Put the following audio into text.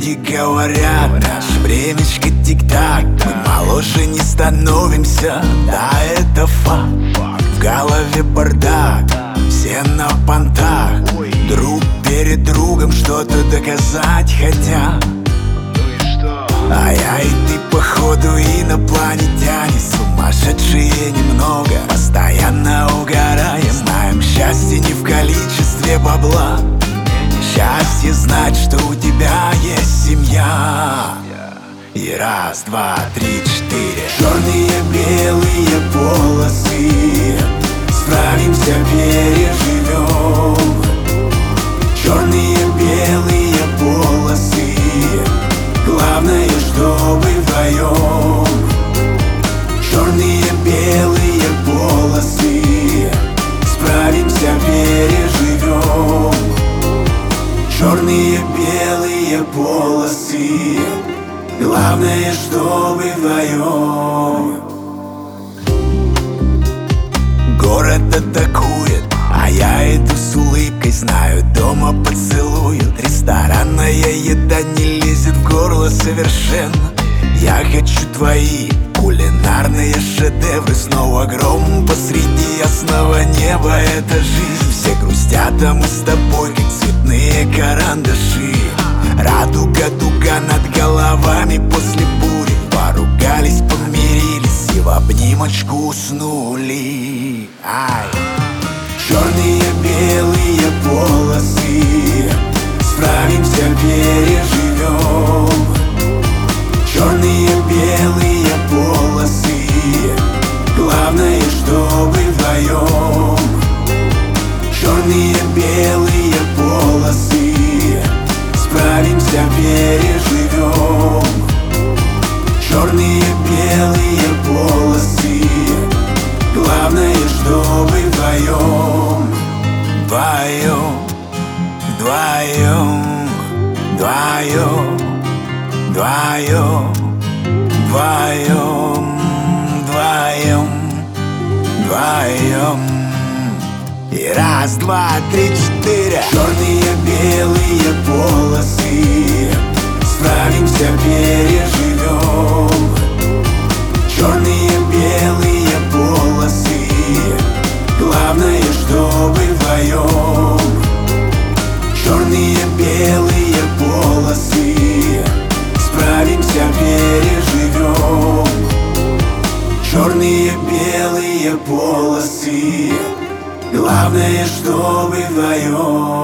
люди говорят, наше времечко тик-так. Мы моложе не становимся, да, это факт. В голове бардак, все на понтах. Друг перед другом что-то доказать хотят. А я и ты, походу, инопланетяне, сумасшедшие немного, постоянно угораем. Знаем, счастье не в количестве бабла. Счастье знать, что у тебя есть семья. И раз, два, три, четыре. Черные, белые полосы, справимся, переживем. Черные, белые полосы, главное, чтобы вдвоем. Черные, белые полосы, справимся, переживем. Черные, белые полосы, главное, чтобы вдвоем. Город атакует, а я иду с улыбкой. Знаю, дома поцелуют. Ресторанная еда не лезет в горло совершенно. Я хочу твои кулинарные шедевры. Снова гром посреди ясного неба. Это жизнь, все грустят, а мы с тобой как цветные карандаши. Радуга, дуга над головами после бури. Поругались, помирились и в обнимочку уснули. Ай. Черные, белые полосы, справимся, переживем. Черные, белые полосы, главное, чтобы вдвоем. Черные, белые полосы, справимся, переживем. Черные, белые полосы, главное, чтобы вдвоем. Вдвоем, вдвоем, вдвоем, вдвоем, вдвоем, вдвоем, вдвоем. И раз, два, три, четыре. Черные, белые полосы, справимся, переживем. Черные, белые полосы, главное, чтобы вдвоем. Черные, белые полосы, справимся, переживем. Черные, белые полосы, главное, чтобы вдвоем.